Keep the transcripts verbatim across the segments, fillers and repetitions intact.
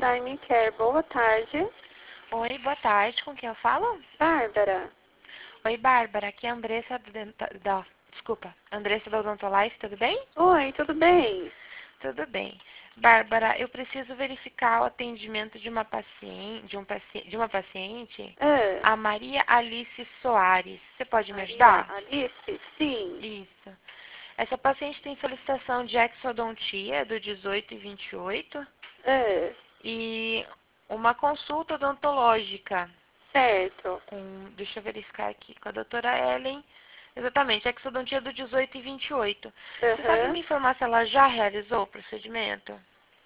Prime Care. Boa tarde. Oi, boa tarde. Com quem eu falo? Bárbara. Oi, Bárbara. Aqui é a Andressa do Denta... da... Desculpa. Andressa da Odontolife, tudo bem? Oi, tudo bem? Tudo bem. Bárbara, eu preciso verificar o atendimento de uma paciente, de, um paci... de uma paciente, Ah, a Maria Alice Soares. Você pode me Maria ajudar? Alice? Sim. Isso. Essa paciente tem solicitação de exodontia do dezoito e vinte e oito Ah, e uma consulta odontológica. certo. Com, deixa eu verificar aqui com a doutora Ellen. Exatamente, exodontia do dezoito e vinte e oito. Você sabe Aham. me informar se ela já realizou o procedimento?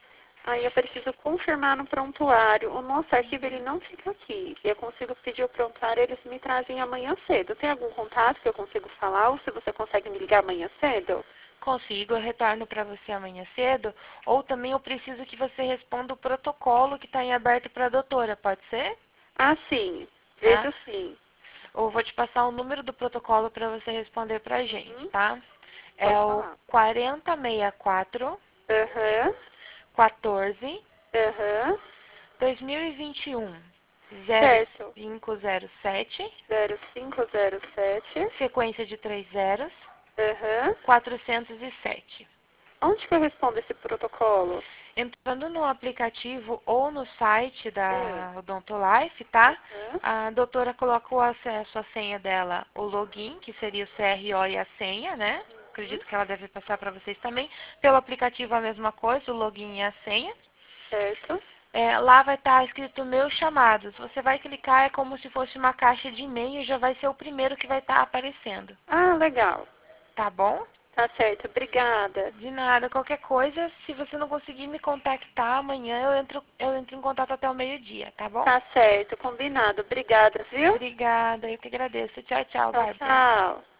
Aí eu preciso confirmar no prontuário. O nosso arquivo, ele não fica aqui. Eu consigo pedir o prontuário, eles me trazem amanhã cedo. Tem algum contato que eu consigo falar? Ou se você consegue me ligar amanhã cedo? Consigo, eu retorno para você amanhã cedo. Ou também eu preciso que você responda o protocolo que está em aberto para a doutora, pode ser? Ah, sim. Tá? Vejo sim. Ou vou te passar o número do protocolo para você responder para a gente, Uhum. tá? É Pode o falar. quarenta sessenta e quatro, Aham. quatorze, Aham. dois mil e vinte e um, zero Certo. cinco zero sete, zero cinco zero sete. sequência de três zeros, Aham. quatrocentos e sete. Onde que eu respondo esse protocolo? Entrando no aplicativo ou no site É. da Odontolife, tá? Aham. A doutora coloca o acesso à senha dela, o login, que seria o C R O e a senha, né? Uhum. Acredito que ela deve passar para vocês também. Pelo aplicativo a mesma coisa, o login e a senha. Certo. É, lá vai estar escrito meus chamados. Você vai clicar, é como se fosse uma caixa de e-mail, já vai ser o primeiro que vai estar aparecendo. Ah, legal. Tá bom? Tá certo. Obrigada. De nada. Qualquer coisa, se você não conseguir me contactar amanhã, eu entro, eu entro em contato até o meio-dia, tá bom? Tá certo. Combinado. Obrigada, viu? Obrigada, eu que agradeço. Tchau, tchau, Tchau, Bárbara. tchau.